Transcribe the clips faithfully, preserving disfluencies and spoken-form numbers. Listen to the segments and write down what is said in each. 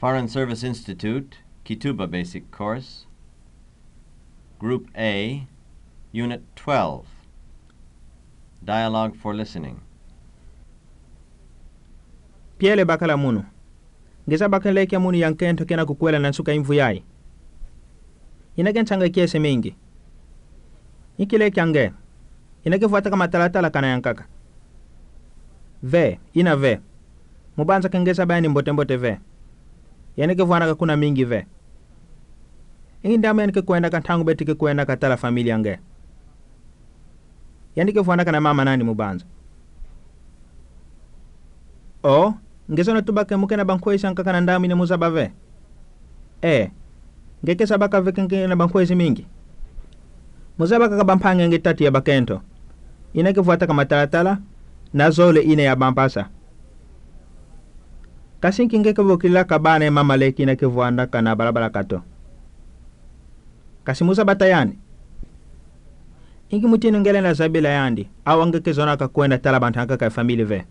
Foreign Service Institute, Kituba Basic Course, Group A, Unit twelve, Dialogue for Listening. Piele bakala munu. Ngeza bakala leke munu yankento kena kukwela na nsuka imvu yai. Inake nchanga kiese mingi. Iki leke ange. Inake fuata kama talatala kana yankaka. Ve, ina ve. Mubanza kengeza bayani mbote mbote ve. Yanike fuana kuna mingi ve. Ingi ndamu yanike kuenda kantangu betike kuenda katala familia ange. Yanike fuana kana mama nani mubanza. O, ngezono tubake muke na bankwezi anka kana ndamu ine muzaba ve. E, ngeke sabaka ve kenge na bankwezi mingi. Muzaba kaka bampange nge tati ya bakento. Inake fuata kama talatala na zole ine ya bampasa. Kasinki ngeke vokila kabane mama leki inake vuanda kana barabara kato. Kasi musa batayani. Ingi mutinu ngele na zabila yandi. Awa ngeke zona kakuenda talabantanga ka famili ve.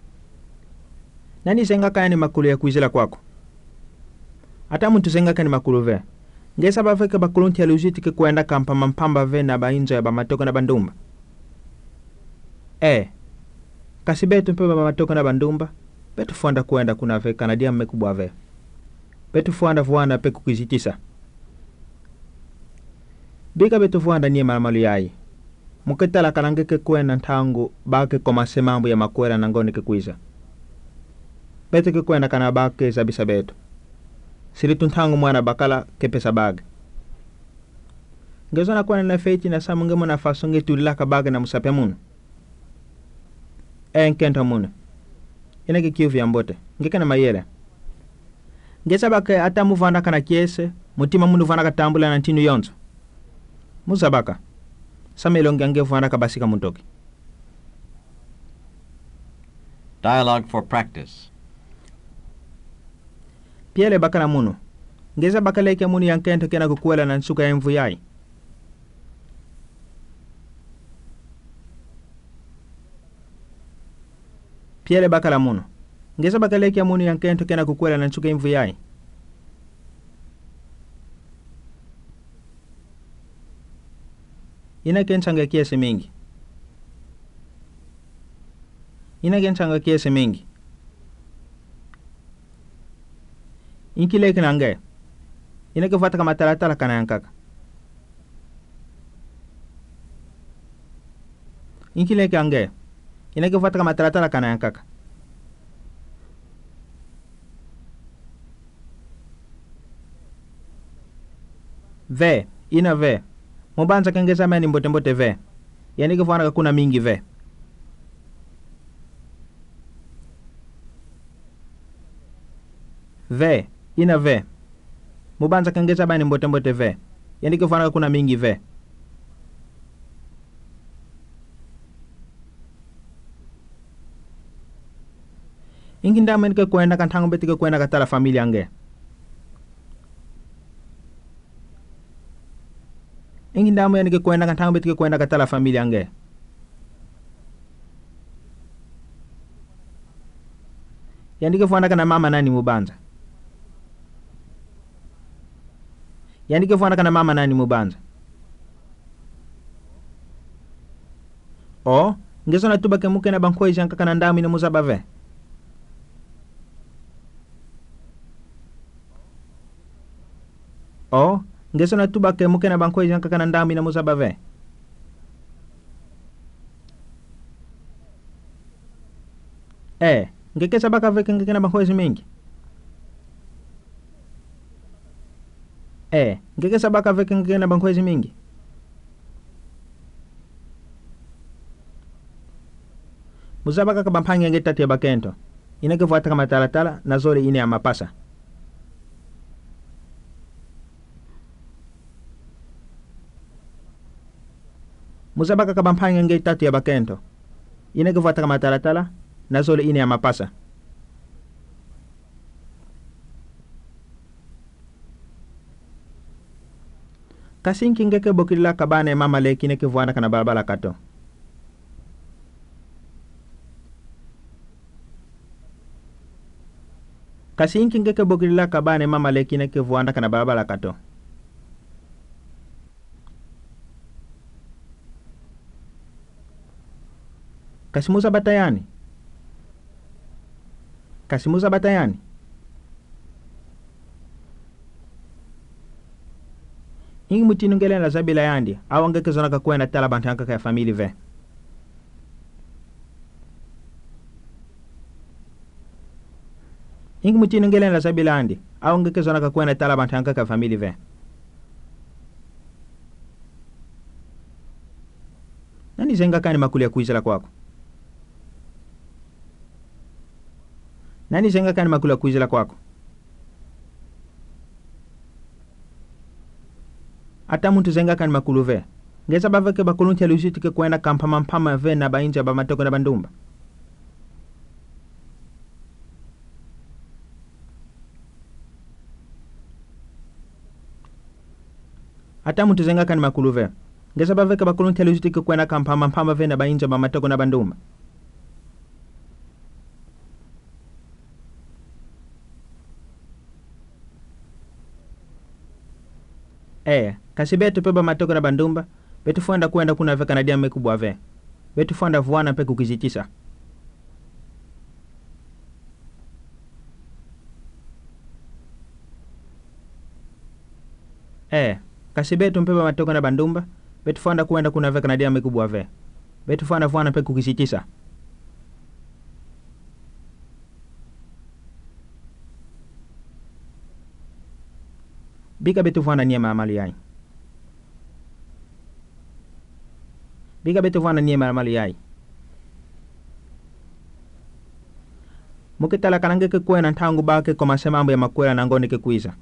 Nani senga kaya ni makulu ya kuizila kwako? Ata muntu senga kaya ni makulu ve. Ngesa bafeke bakulunti ya luziti ke kuenda kampa mampamba ve na bainzo ya bamatoko na bandumba. Eh, kasi betu mpe bamatoko na bandumba. Betu fuanda kuenda kuna ve kanadia mmekubwa ve. Betu fuanda fuanda pe kukizitisa. Bika betu fuanda niye malamalu yai. Muketala kanangeke kuenda ntangu bake komase mambu ya makwela nangoni ke kuiza. Betu ke kuenda kana bake zabisa betu. Silitu ntangu mwana bakala kepesa bage. Ngezona kuenda na feiti na samunge mwana fasonge tulilaka bage na musapya munu. E nkenta munu. Inake kiuvi ya mbote. Ngeke na mayele. Ngesa bake ata muvanda kana kiese. Mutima munu vanda katambula na ntinu yonzo. Muzabaka. Samelonge ange vanda kabasika muntoki. Dialogue for practice. Piele bakala munu. Ngeza bakaleke munu yankento kena kukuela na nsuka ya mvu yai. Piele bakala munu. Ngeza bakaleke munu yankento kena kukuela na nsuka ya mvu yai. Inake nchanga kiese mingi. Inake nchanga kiese mingi. Inki leke nange. Inake fuata kama talatala kana yankaka. Inki leke ange. Inake fuata kama talatala kana yankaka. Ve, ina ve. Mubanza kengeza mani mbote mbote ve. Yanike fuana kuna mingi ve. Ve, ina ve. Mubanza kengeza mani mbote mbote ve. Yanike fuana kuna mingi ve. Ingi ndamu yanike kuenda kantangu betike kuenda katala familia ange. Ingi ndamu yanike kuenda kantangu betike kuenda katala familia ange. Yanike fuanda kana mama nani mubanza. Yanike fuanda kana mama nani mubanza. O, ngezo na tuba kemuke na bankwezi yanka kana ndamu ina muzaba ve. O, ngeso na tuba ke muke na bankwezi yanka kana ndamu ina muzaba ve. E, ngeke sabaka ve kenge na bankwezi mingi. E, ngeke sabaka ve kenge na bankwezi mingi. Muzaba kaka bampange nge tati ya bakento. Inake fuata kama talatala na zole ine ya mapasa. Muzaba kaka bampange nge tatu ya bakento. Inake fuata kama talatala na zole ine ya mapasa. Kasinki ngeke bokila kabane mama leki neke vuanda kana balabala kato. kasi inki ngeke bokilila kabane mama leki ineke vuanda kana balabala kato. Kasi musa batayani. Kasi musa batayani. Ingi mutinu ngele la zabila yandi awa ngeke zona kakwena tala bantanka ka famili ve. Ingi mutinu ngele la zabila yandi awa ngeke zona kakwena tala bantanka ka famili ve. Nani zenga kani makuli ya kuizela kwako? Nani zenga kani makuli ya kuizela kwako? Ata muntu zenga kani makulu ve. Ngeza baveke bakulunti alusitike kwenda kampama mpama ve na bainja ba matoko na bandumba. Ata muntu zenga kani makulu ve. Ngeza baveke bakulunti alusitike kwenda kampama mpama ve na bainja ba matoko na bandumba. Eh, kasi betu peba matoko na bandumba, betu fuanda kwenda kuna veka na diame kubwa ve. Betu fuanda vuana pe kukizitisa. Eh, kasi betu mpeba matoko na bandumba, betu fuanda kwenda kuna veka na diame kubwa ve. Betu fuanda vuana pe kukizitisa. Bika betu vuana niema amali yai. Bika betu vuana niema amali yai. Mukitala kanange ke kwena ntangu bake koma semambo ya makwela na ngoni ke kuiza.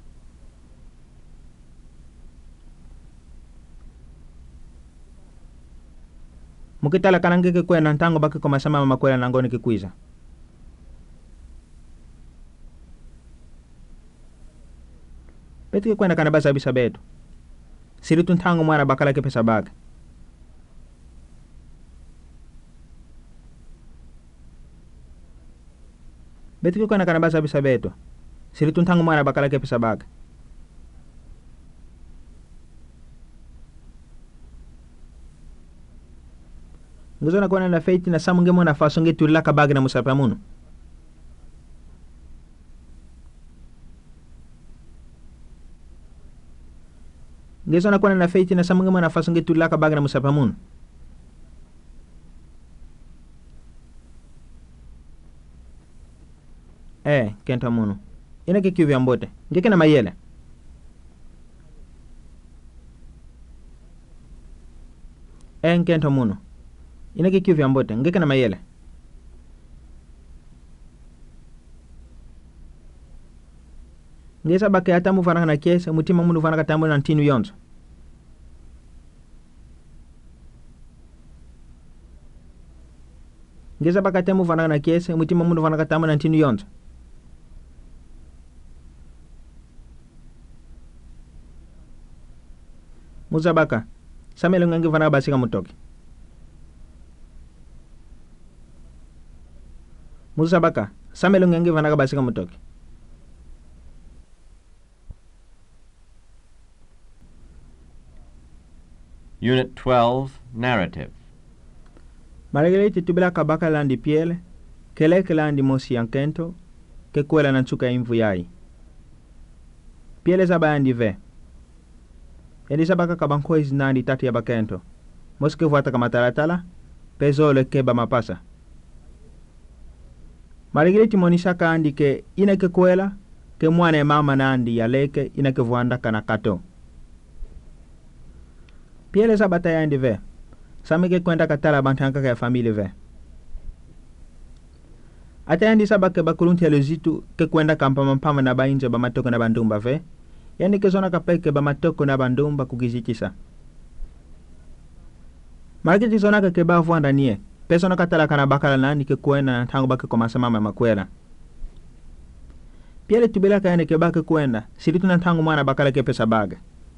Mukitala kanange ke kwena ntangu bake koma semambo ya makwela na ngoni ke kuiza. Betu ke kwenda kana basa bisa betu. Siritu ntangu mwana bakala ke pesa baga. Betu ke kwenda kana basa bisa betu. Siritu ntangu mwana bakala ke pesa baga. Nguzona kwa na feiti na samu ngemo na faso nge tulila ka baga na musapa munu. Ngezona kwa na feiti na samu ngemo na faso nge tulila ka baga na musapa munu. Eh, kenta munu. Ina ke kivi ambote. Ngeke na mayele. Eh, kenta munu. Ina ke kivi ambote. Ngeke na mayele. Ngesa bake atamu vanaka na kiesa, mutima munu vanaka tamu na ntinu yonzo. Ngesa bake atamu vanaka na kiesa, mutima munu vanaka tamu na ntinu yonzo. Muzabaka, samelo ngangi vanaka basika mutoki. Muzabaka, samelo ngangi vanaka basika mutoki. Unit twelve, Narrative. Margeliti tubila kabaka landi piele, keleke landi mosi yankento, ke kwela na nsuka imvu yai. Piele zaba andi ve. Edi sabaka kabanko izinandi tati ya bakento. Moske vuata kamatalatala, pezo le keba mapasa. Margeliti monisaka andi ke ina ke kwela, ke mwane mama nandi ya leke ina ke vuanda kanakato. Piele za bataya ndi ve. Samike kwenda katala bantanka ya famili ve. Ata ndi sabake bakulunti ya luzitu ke kwenda kampama mpama na bainja ba matoko na bandumba ve. Yani ke zona kapeke ba matoko na bandumba kugizitisa. Marikiti zona ke keba vuanda nie. Pesona katala kana bakala nani ke kwenda tangu bake komasa mama makwela. Piele tubila kayane ke bake kwenda. Siritu na tangu mwana bakala ke pesa baga.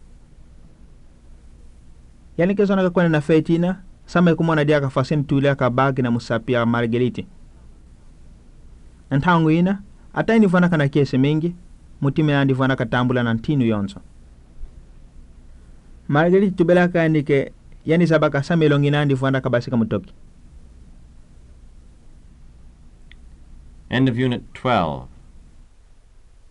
Yani ke zona kwenda na feitina, sama kumona dia ka fasen tulia ka bagi na musapia Margeliti. Ntangu ina, ata indifwanaka na kiese mingi mutime andifwanaka tambula na ntinu yonso Marguerite tubelaka andike yani sabaka samelongi na andifwanaka basika mutoki. End of Unit twelve.